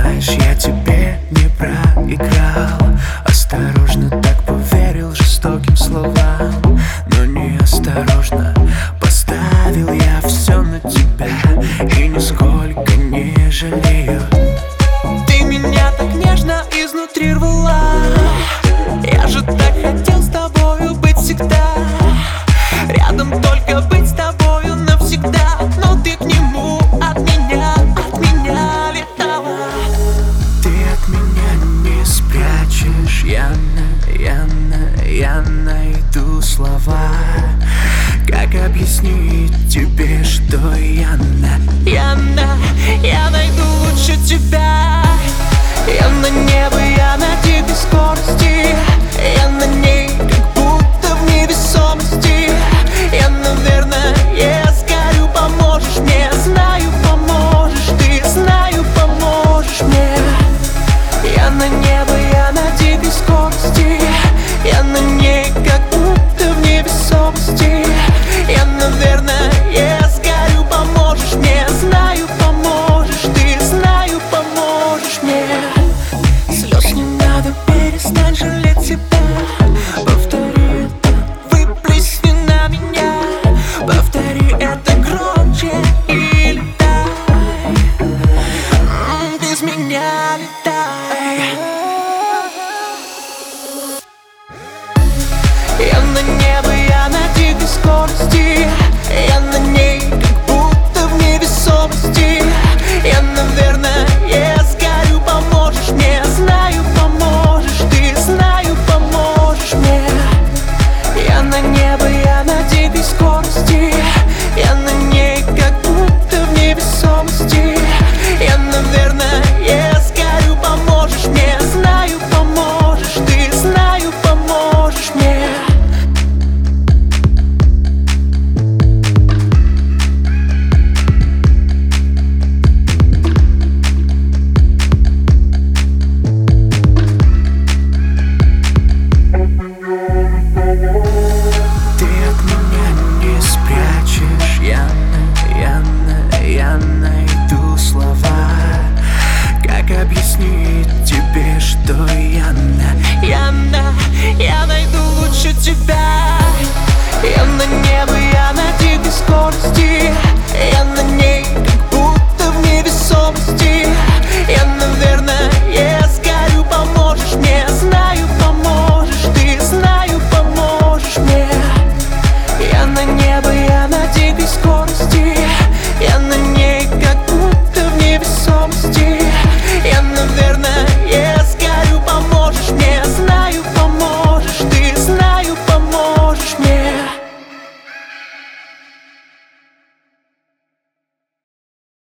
знаешь, я тебе не проиграл. Осторожно так поверил жестоким словам, но неосторожно поставил я все на тебя и нисколько не жалею. Ты меня так нежно изнутри рвала, я же так хотел с тобою быть всегда. Рядом только быть с тобою навсегда, но ты к нему от меня летала. Ты от меня не спрячешь, я найду слова, как объяснить тебе, что я найду лучше тебя. Я на небо, я на дикой скорости, я на ней как будто в невесомости. Я, наверное, сгорю, поможешь мне, знаю, поможешь ты, знаю, поможешь мне. Я на небо, я на дикой скорости, я на ней как будто в невесомости. Я, наверное, сгорю, поможешь мне, знаю, поможешь ты, знаю, поможешь мне. Слез не надо, перестань жалеть себя. Повтори это, выплесни на меня. Повтори это громче и летай. Без меня летай. Я на небо, я на дикой скорости, я на ней как будто в невесомости. Я, наверное, сгорю, поможешь мне, знаю, поможешь ты, знаю, поможешь мне. Я на небо, я на дикой скорости, я на ней как будто в невесомости. Я, наверное, сгорю, поможешь мне, знаю, поможешь ты, знаю, поможешь мне. Ты от меня не спрячешь, я найду слова, как объяснить тебе, что я найду лучше тебя. Я на небо, я на дикой скорости, я на ней как будто в невесомости. Я, наверное,